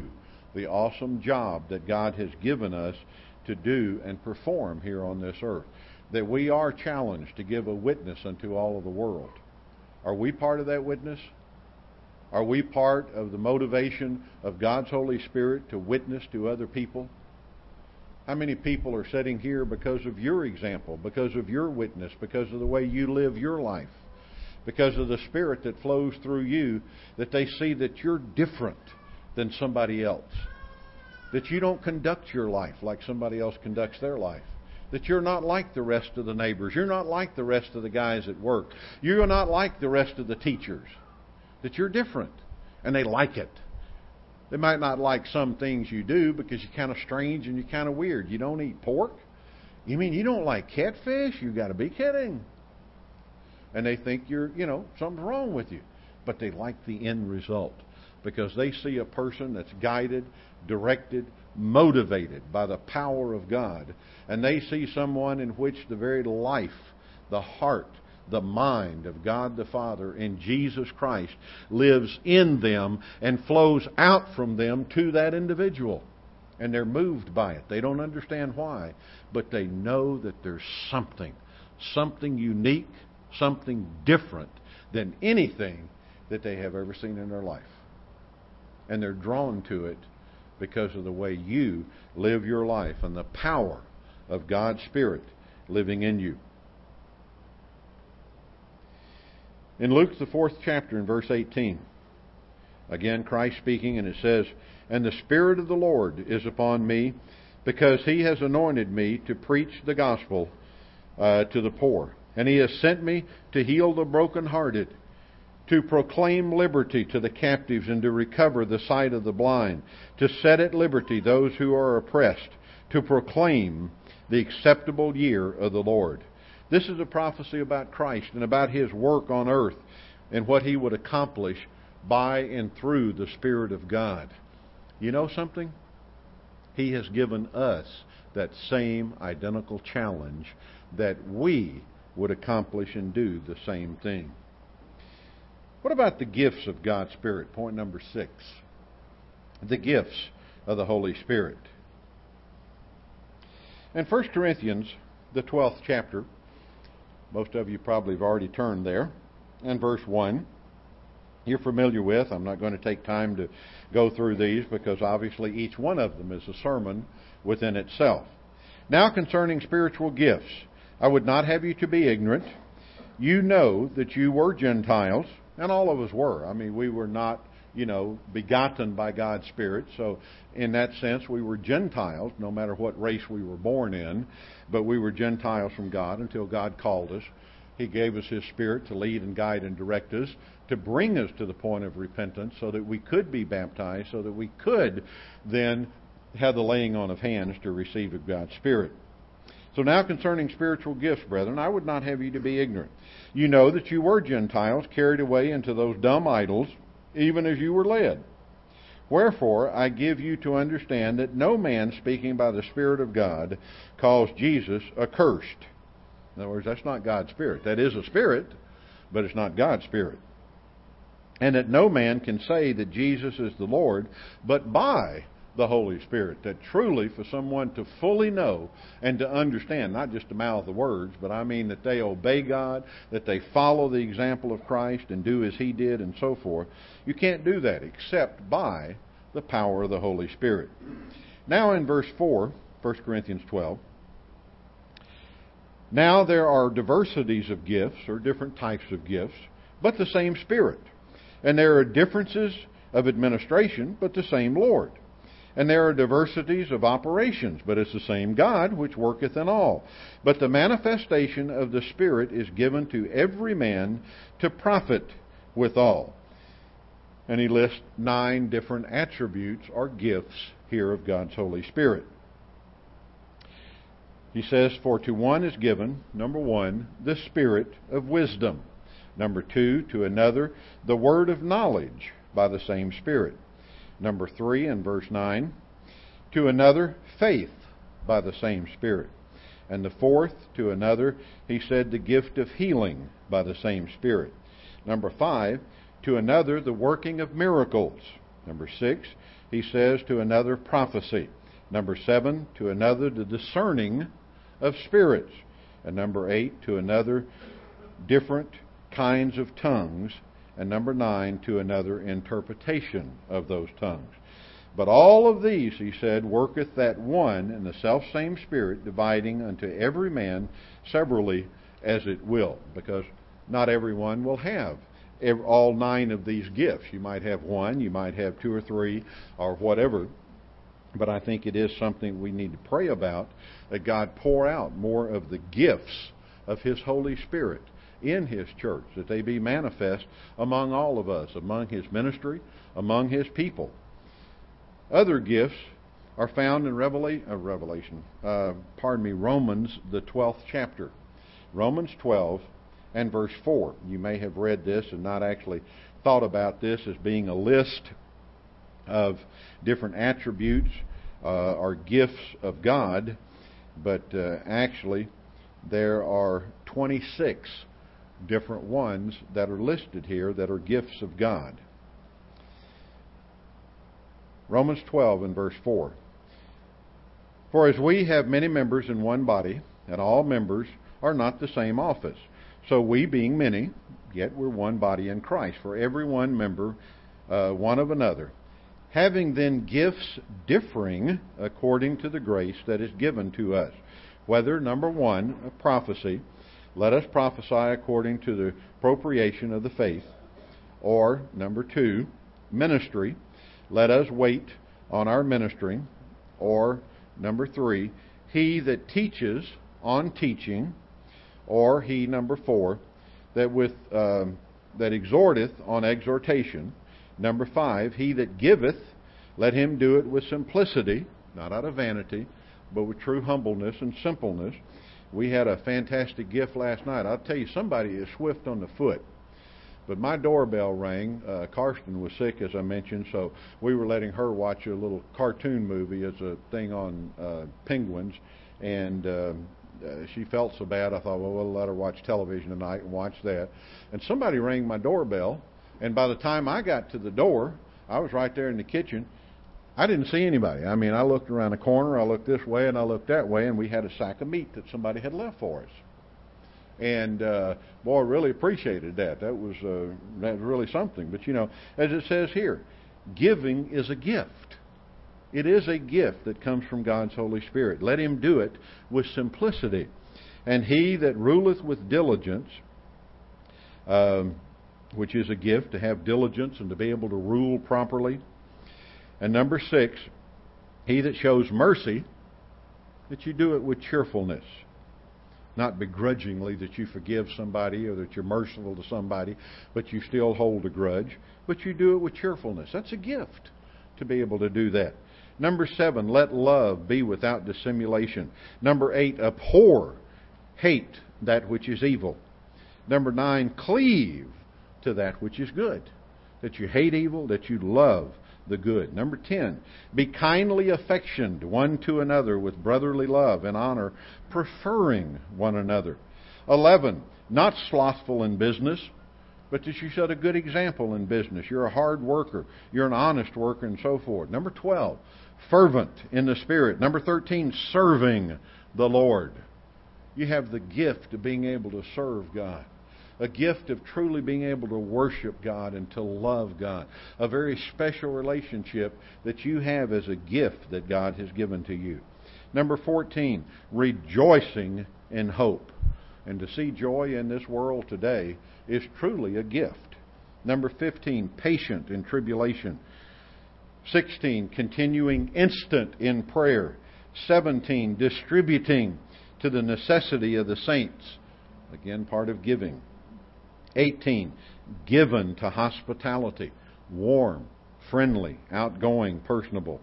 the awesome job that God has given us to do and perform here on this earth. That we are challenged to give a witness unto all of the world. Are we part of that witness? Are we part of the motivation of God's Holy Spirit to witness to other people? How many people are sitting here because of your example, because of your witness, because of the way you live your life, because of the Spirit that flows through you, that they see that you're different than somebody else, that you don't conduct your life like somebody else conducts their life, that you're not like the rest of the neighbors, you're not like the rest of the guys at work, you're not like the rest of the teachers, that you're different, and they like it. They might not like some things you do because you're kind of strange and you're kind of weird. You don't eat pork? You mean you don't like catfish? You got to be kidding. And they think something's wrong with you. But they like the end result because they see a person that's guided, directed, motivated by the power of God. And they see someone in which the very life, the heart, the mind of God the Father in Jesus Christ lives in them and flows out from them to that individual. And they're moved by it. They don't understand why, but they know that there's something unique, something different than anything that they have ever seen in their life. And they're drawn to it because of the way you live your life and the power of God's Spirit living in you. In Luke, the 4th chapter, in verse 18, again Christ speaking, and it says, "And the Spirit of the Lord is upon me, because He has anointed me to preach the gospel to the poor. And He has sent me to heal the brokenhearted, to proclaim liberty to the captives, and to recover the sight of the blind, to set at liberty those who are oppressed, to proclaim the acceptable year of the Lord." This is a prophecy about Christ and about His work on earth and what He would accomplish by and through the Spirit of God. You know something? He has given us that same identical challenge that we would accomplish and do the same thing. What about the gifts of God's Spirit? Point number 6. The gifts of the Holy Spirit. In 1 Corinthians, the 12th chapter, most of you probably have already turned there, and verse 1, you're familiar with. I'm not going to take time to go through these because obviously each one of them is a sermon within itself. "Now concerning spiritual gifts, I would not have you to be ignorant. You know that you were Gentiles," and all of us were. I mean, we were not, begotten by God's Spirit. So in that sense, we were Gentiles, no matter what race we were born in. But we were Gentiles from God until God called us. He gave us His Spirit to lead and guide and direct us, to bring us to the point of repentance so that we could be baptized, so that we could then have the laying on of hands to receive of God's Spirit. "So now concerning spiritual gifts, brethren, I would not have you to be ignorant. You know that you were Gentiles, carried away into those dumb idols, even as you were led. Wherefore I give you to understand that no man speaking by the Spirit of God calls Jesus accursed." In other words, that's not God's Spirit. That is a Spirit, but it's not God's Spirit. "And that no man can say that Jesus is the Lord, but by the Holy Spirit." That truly for someone to fully know and to understand, not just to mouth the words, but I mean that they obey God, that they follow the example of Christ and do as He did and so forth. You can't do that except by the power of the Holy Spirit. Now in verse 4, 1 Corinthians 12, "Now there are diversities of gifts," or different types of gifts, "but the same Spirit. And there are differences of administration, but the same Lord. And there are diversities of operations, but it's the same God which worketh in all. But the manifestation of the Spirit is given to every man to profit withal." And he lists 9 different attributes or gifts here of God's Holy Spirit. He says, "For to one is given," number 1, "the Spirit of wisdom. Number 2, to another, the word of knowledge by the same Spirit. Number 3, in verse 9, to another, faith by the same Spirit. And the 4th, to another, he said, the gift of healing by the same Spirit. Number 5, to another, the working of miracles. Number 6, he says to another prophecy. Number 7, to another the discerning of spirits. And number 8, to another different kinds of tongues. And number 9, to another interpretation of those tongues. But all of these, he said, worketh that one and the selfsame Spirit, dividing unto every man severally as it will. Because not everyone will have all 9 of these gifts. You might have 1, you might have 2 or 3, or whatever. But I think it is something we need to pray about, that God pour out more of the gifts of His Holy Spirit in His church, that they be manifest among all of us, among His ministry, among His people. Other gifts are found in Romans, the 12th chapter. Romans 12 and verse 4. You may have read this and not actually thought about this as being a list of different attributes or gifts of God, but actually there are 26 different ones that are listed here that are gifts of God. Romans 12 and verse 4. For as we have many members in one body, and all members are not the same office, so we, being many, yet we're one body in Christ, for every one member one of another, having then gifts differing according to the grace that is given to us. Whether, number 1, a prophecy, let us prophesy according to the appropriation of the faith, or number 2, ministry, let us wait on our ministering, or number 3, he that teaches on teaching, or he, number 4, that exhorteth on exhortation. Number 5, he that giveth, let him do it with simplicity, not out of vanity, but with true humbleness and simpleness. We had a fantastic gift last night. I'll tell you, somebody is swift on the foot. But my doorbell rang. Karsten was sick, as I mentioned, so we were letting her watch a little cartoon movie as a thing on penguins. And she felt so bad, I thought, well, we'll let her watch television tonight and watch that. And somebody rang my doorbell, and by the time I got to the door, I was right there in the kitchen. I didn't see anybody. I mean, I looked around the corner, I looked this way, and I looked that way, and we had a sack of meat that somebody had left for us. And boy, I really appreciated that. That was really something. But you know, as it says here, giving is a gift. It is a gift that comes from God's Holy Spirit. Let Him do it with simplicity. And he that ruleth with diligence, which is a gift, to have diligence and to be able to rule properly. And number 6, he that shows mercy, that you do it with cheerfulness. Not begrudgingly, that you forgive somebody or that you're merciful to somebody, but you still hold a grudge. But you do it with cheerfulness. That's a gift to be able to do that. Number 7, let love be without dissimulation. Number 8, abhor, hate that which is evil. Number 9, cleave to that which is good. That you hate evil, that you love the good. Number 10, be kindly affectioned one to another with brotherly love and honor, preferring one another. 11, not slothful in business, but that you set a good example in business. You're a hard worker. You're an honest worker and so forth. Number 12, fervent in the Spirit. Number 13, serving the Lord. You have the gift of being able to serve God. A gift of truly being able to worship God and to love God. A very special relationship that you have as a gift that God has given to you. Number 14, rejoicing in hope. And to see joy in this world today is truly a gift. Number 15, patient in tribulation. 16, continuing instant in prayer. 17, distributing to the necessity of the saints. Again, part of giving. 18, given to hospitality, warm, friendly, outgoing, personable.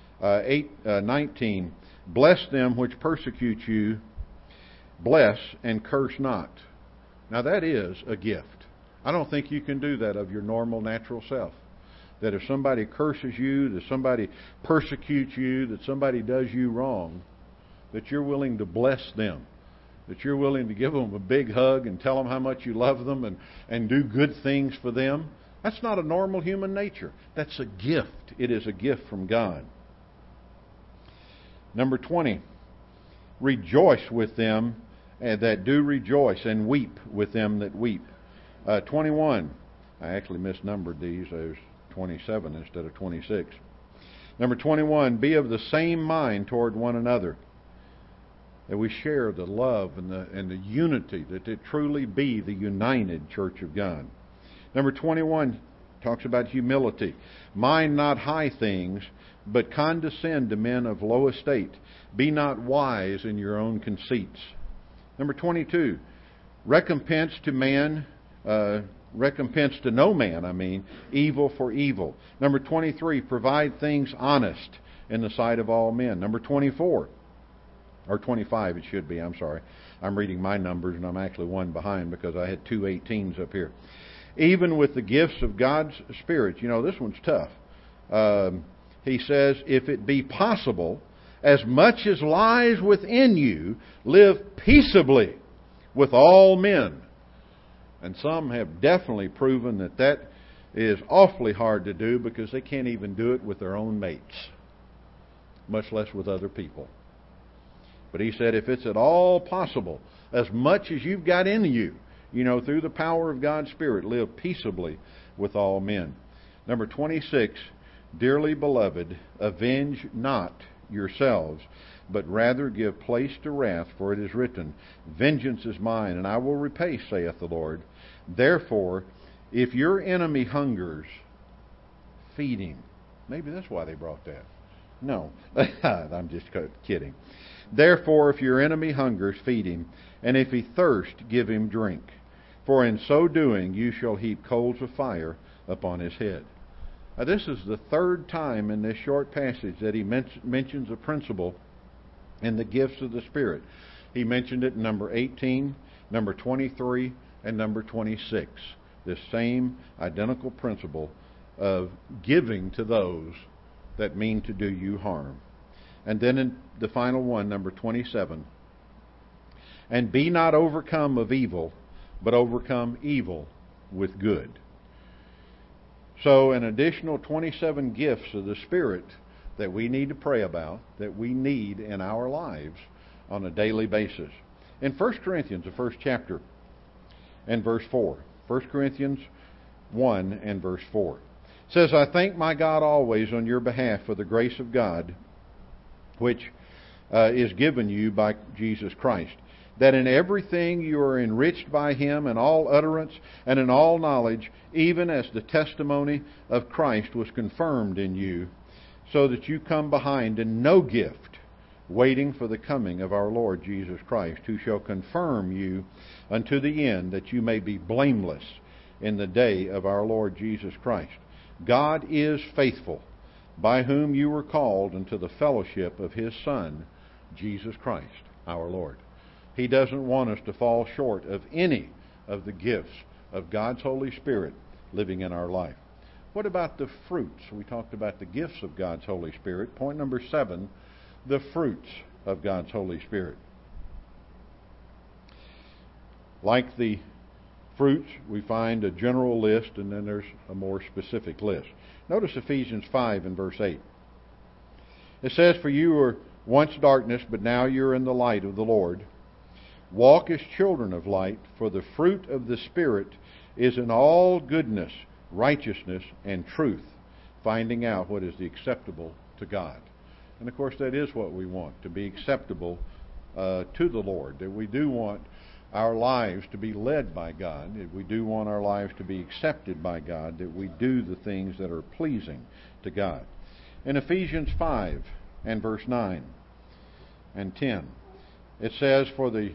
19, bless them which persecute you, bless and curse not. Now that is a gift. I don't think you can do that of your normal natural self. That if somebody curses you, that somebody persecutes you, that somebody does you wrong, that you're willing to bless them. That you're willing to give them a big hug and tell them how much you love them and do good things for them. That's not a normal human nature. That's a gift. It is a gift from God. Number 20, rejoice with them that do rejoice, and weep with them that weep. 21, I actually misnumbered these. There's 27 instead of 26. Number 21, be of the same mind toward one another. That we share the love and the unity, that it truly be the united church of God. Number 21 talks about humility. Mind not high things, but condescend to men of low estate. Be not wise in your own conceits. Number 22, recompense to no man, evil for evil. Number 23, provide things honest in the sight of all men. Number 24, or 25 it should be, I'm sorry. I'm reading my numbers and I'm actually one behind because I had two 18s up here. Even with the gifts of God's Spirit. You know, this one's tough. He says, if it be possible, as much as lies within you, live peaceably with all men. And some have definitely proven that is awfully hard to do because they can't even do it with their own mates, much less with other people. But he said, if it's at all possible, as much as you've got in you, through the power of God's Spirit, live peaceably with all men. Number 26, dearly beloved, avenge not yourselves, but rather give place to wrath, for it is written, vengeance is mine, and I will repay, saith the Lord. Therefore, if your enemy hungers, feed him. Maybe that's why they brought that. No, I'm just kidding. Therefore, if your enemy hungers, feed him, and if he thirst, give him drink. For in so doing you shall heap coals of fire upon his head. Now, this is the third time in this short passage that he mentions a principle in the gifts of the Spirit. He mentioned it in number 18, number 23, and number 26. This same identical principle of giving to those that mean to do you harm. And then in the final one, number 27, and be not overcome of evil, but overcome evil with good. So an additional 27 gifts of the Spirit that we need to pray about, that we need in our lives on a daily basis. In 1 Corinthians, the first chapter, and verse 4. 1 Corinthians 1 and verse 4. It says, I thank my God always on your behalf for the grace of God, which is given you by Jesus Christ, that in everything you are enriched by Him in all utterance and in all knowledge, even as the testimony of Christ was confirmed in you, so that you come behind in no gift, waiting for the coming of our Lord Jesus Christ, who shall confirm you unto the end, that you may be blameless in the day of our Lord Jesus Christ. God is faithful, by whom you were called into the fellowship of His Son, Jesus Christ, our Lord. He doesn't want us to fall short of any of the gifts of God's Holy Spirit living in our life. What about the fruits? We talked about the gifts of God's Holy Spirit. Point number 7, the fruits of God's Holy Spirit. Like the fruits, we find a general list, and then there's a more specific list. Notice Ephesians 5 and verse 8. It says, for you were once darkness, but now you're in the light of the Lord. Walk as children of light, for the fruit of the Spirit is in all goodness, righteousness, and truth, finding out what is the acceptable to God. And of course that is what we want, to be acceptable to the Lord, that we do want our lives to be led by God, that we do want our lives to be accepted by God, that we do the things that are pleasing to God. In Ephesians 5 and verse 9 and 10, it says for the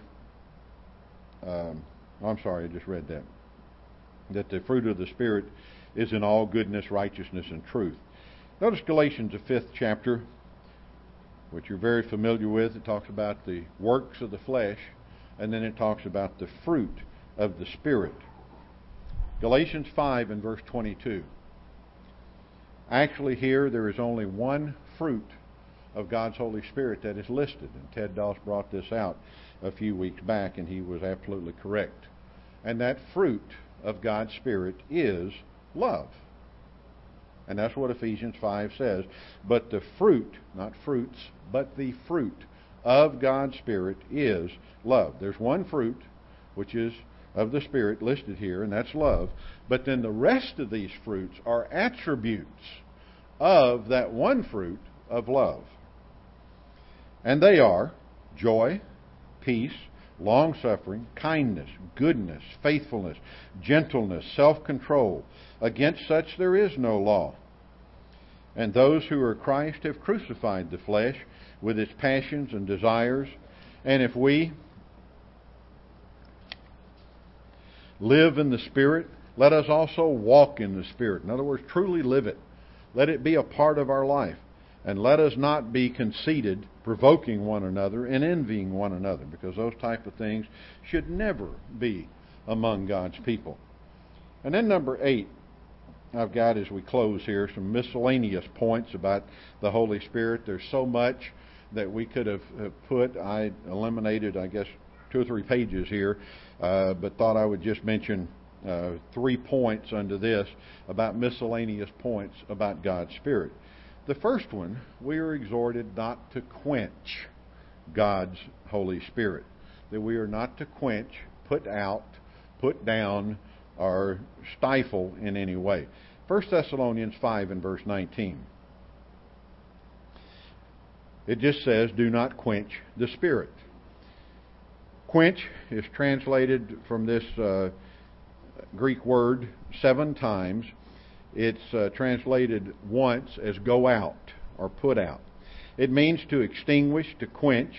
I'm sorry, I just read that the fruit of the Spirit is in all goodness, righteousness, and truth. Notice Galatians, the 5th chapter, which you're very familiar with. It talks about the works of the flesh, and then it talks about the fruit of the Spirit. Galatians 5 and verse 22. Actually here there is only one fruit of God's Holy Spirit that is listed, and Ted Doss brought this out a few weeks back, and he was absolutely correct. And that fruit of God's Spirit is love. And that's what Ephesians 5 says. But the fruit, not fruits, but the fruit of God's Spirit is love. There's one fruit, which is of the Spirit listed here, and that's love. But then the rest of these fruits are attributes of that one fruit of love. And they are joy, peace, long-suffering, kindness, goodness, faithfulness, gentleness, self-control. Against such there is no law. And those who are Christ have crucified the flesh with its passions and desires. And if we live in the Spirit, let us also walk in the Spirit. In other words, truly live it. Let it be a part of our life. And let us not be conceited, provoking one another and envying one another, because those type of things should never be among God's people. And then number 8, I've got, as we close here, some miscellaneous points about the Holy Spirit. There's so much that we could have put. I eliminated, 2 or 3 pages here, but thought I would just mention 3 points under this about miscellaneous points about God's Spirit. The first one, we are exhorted not to quench God's Holy Spirit. That we are not to quench, put out, put down, or stifle in any way. 1 Thessalonians 5 and verse 19. It just says, do not quench the Spirit. Quench is translated from this Greek word 7 times. It's translated once as go out or put out. It means to extinguish, to quench,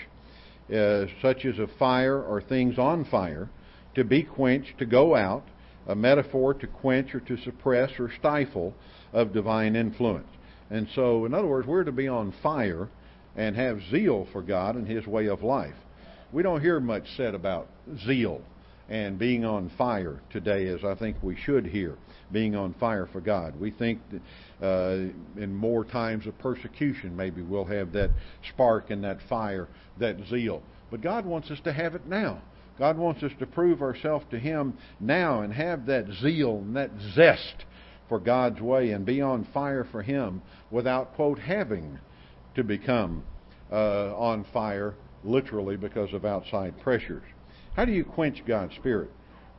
such as a fire or things on fire, to be quenched, to go out, a metaphor to quench or to suppress or stifle of divine influence. And so, in other words, we're to be on fire and have zeal for God and His way of life. We don't hear much said about zeal and being on fire today, as I think we should hear, being on fire for God. We think that in more times of persecution, maybe we'll have that spark and that fire, that zeal. But God wants us to have it now. God wants us to prove ourselves to Him now and have that zeal and that zest for God's way and be on fire for Him without, quote, having to become on fire literally because of outside pressures. How do you quench God's Spirit?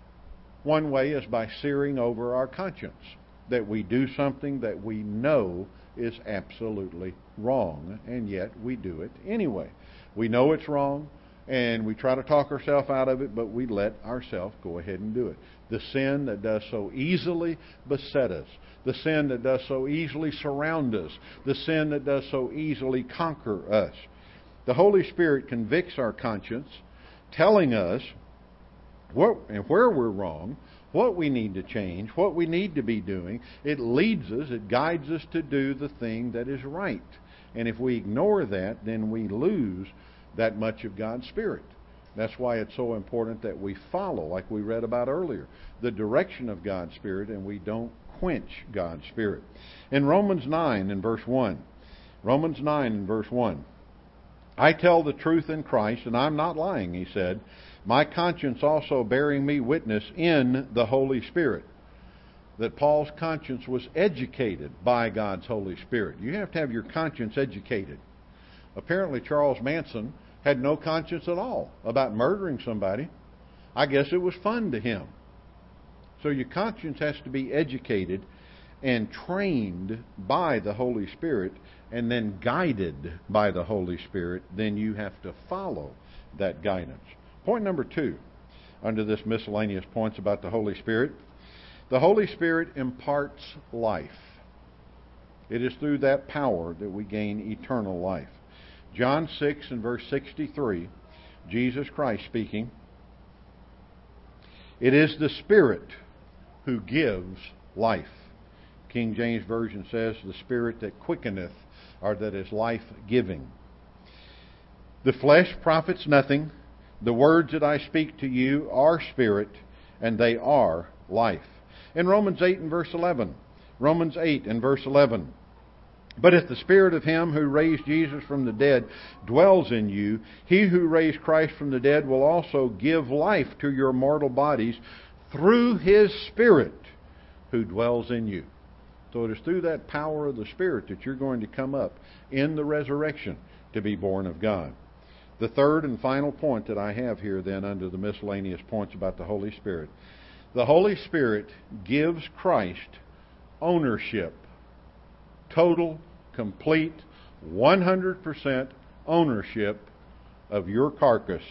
One way is by searing over our conscience, that we do something that we know is absolutely wrong, and yet we do it anyway. We know it's wrong, and we try to talk ourselves out of it, but we let ourselves go ahead and do it. The sin that does so easily beset us, the sin that does so easily surround us, the sin that does so easily conquer us. The Holy Spirit convicts our conscience, telling us what and where we're wrong, what we need to change, what we need to be doing. It leads us, it guides us to do the thing that is right. And if we ignore that, then we lose that much of God's Spirit. That's why it's so important that we follow, like we read about earlier, the direction of God's Spirit, and we don't quench God's Spirit. In Romans 9 and verse 1, Romans 9 and verse 1, I tell the truth in Christ, and I'm not lying, he said, my conscience also bearing me witness in the Holy Spirit. That Paul's conscience was educated by God's Holy Spirit. You have to have your conscience educated. Apparently Charles Manson had no conscience at all about murdering somebody. I guess it was fun to him. So your conscience has to be educated and trained by the Holy Spirit and then guided by the Holy Spirit. Then you have to follow that guidance. Point number 2, under this miscellaneous points about the Holy Spirit. The Holy Spirit imparts life. It is through that power that we gain eternal life. John 6 and verse 63, Jesus Christ speaking, it is the Spirit who gives life. King James Version says, the Spirit that quickeneth, or that is life-giving. The flesh profits nothing. The words that I speak to you are spirit, and they are life. In Romans 8 and verse 11, Romans 8 and verse 11, but if the Spirit of Him who raised Jesus from the dead dwells in you, He who raised Christ from the dead will also give life to your mortal bodies through His Spirit who dwells in you. So it is through that power of the Spirit that you're going to come up in the resurrection to be born of God. The third and final point that I have here then under the miscellaneous points about the Holy Spirit. The Holy Spirit gives Christ ownership. Total, complete, 100% ownership of your carcass.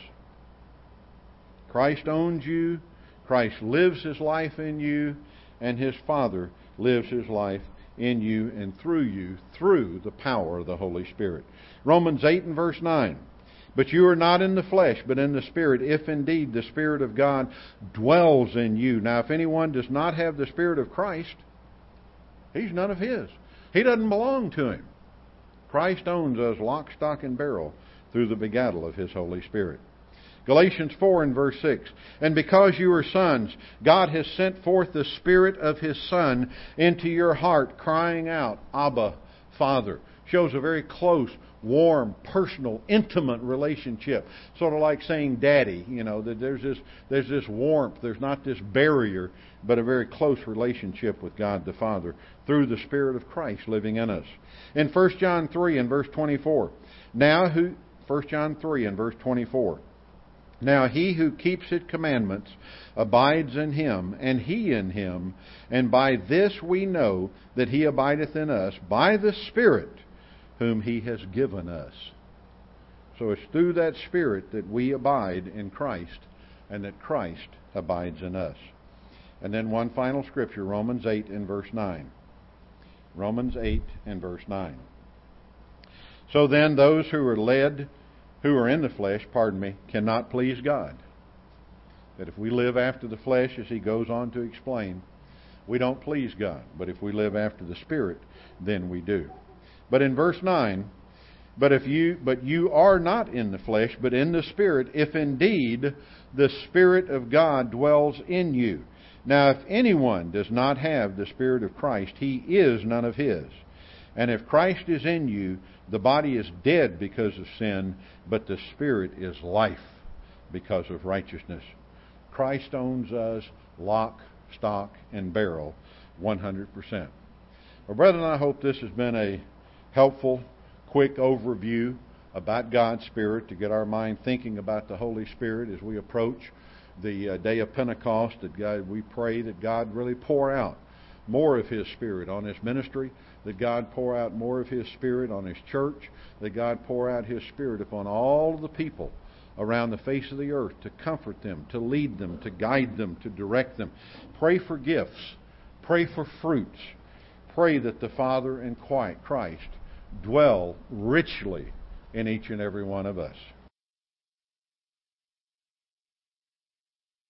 Christ owns you. Christ lives His life in you. And His Father lives His life in you and through you through the power of the Holy Spirit. Romans 8 and verse 9. But you are not in the flesh, but in the Spirit, if indeed the Spirit of God dwells in you. Now, if anyone does not have the Spirit of Christ, he's none of His. He doesn't belong to Him. Christ owns us lock, stock, and barrel through the begattle of His Holy Spirit. Galatians 4 and verse 6. And because you are sons, God has sent forth the Spirit of His Son into your heart, crying out, Abba, Father. Shows a very close, warm, personal, intimate relationship. Sort of like saying daddy, that there's this warmth, there's not this barrier, but a very close relationship with God the Father through the Spirit of Christ living in us. In 1 John 3 and verse 24. 1 John 3 and verse 24. Now he who keeps His commandments abides in Him, and He in him, and by this we know that He abideth in us, by the Spirit whom He has given us. So it's through that Spirit that we abide in Christ, and that Christ abides in us. And then one final scripture, Romans 8 and verse 9. Romans 8 and verse 9. So then those who are in the flesh, cannot please God. That if we live after the flesh, as he goes on to explain, we don't please God. But if we live after the Spirit, then we do. But in verse 9, but you are not in the flesh, but in the Spirit, if indeed the Spirit of God dwells in you. Now if anyone does not have the Spirit of Christ, he is none of his. And if Christ is in you, the body is dead because of sin, but the Spirit is life because of righteousness. Christ owns us lock, stock, and barrel 100%. Well, brethren, I hope this has been a helpful, quick overview about God's Spirit to get our mind thinking about the Holy Spirit as we approach the day of Pentecost. We pray that God really pour out more of His Spirit on His ministry, that God pour out more of His Spirit on His church, that God pour out His Spirit upon all of the people around the face of the earth to comfort them, to lead them, to guide them, to direct them. Pray for gifts. Pray for fruits. Pray that the Father and Christ dwell richly in each and every one of us.